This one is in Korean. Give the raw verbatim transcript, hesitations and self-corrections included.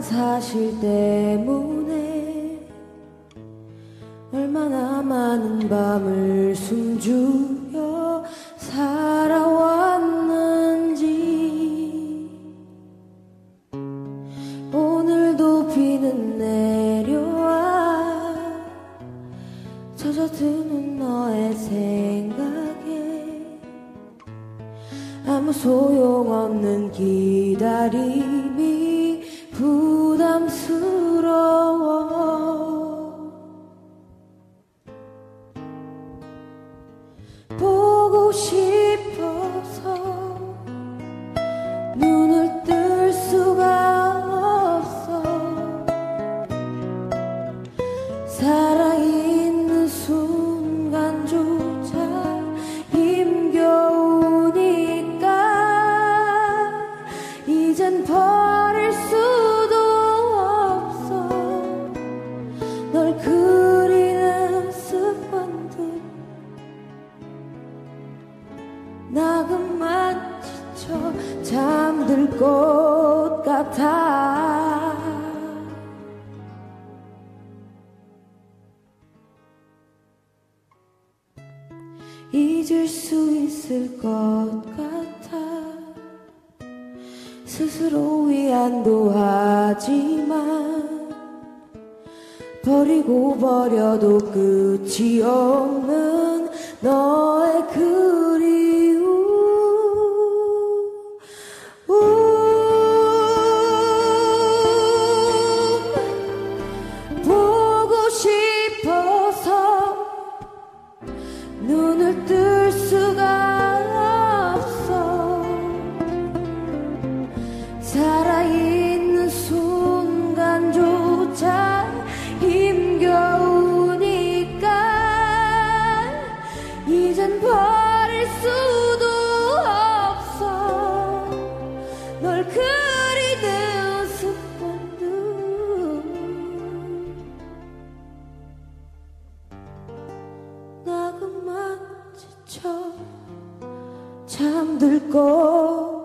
사실 때문에 얼마나 많은 밤을 숨죽여 살아왔는지. 오늘도 비는 내려와 젖어드는 너의 생각에 아무 소용없는 기다림이 부담스러워. 보고 싶어서 눈을 뜰 수가 없어. 살아있는 순간조차 힘겨우니까 이젠 버릴 수도 없어. 널 그리는 습관들 나 그만 지쳐 잠들 것 같아. 잊을 수 있을 것 같아. 스스로 위안도 하지만 버리고 버려도 끝이 없는 너의 그리움. 보고 싶어서 눈을 뜰 수가 없어. 살아있는 순간조차 힘겨우니까 이젠 버릴 수도 없어. 널 그리는 습관들 나 그만 지쳐 잠들 것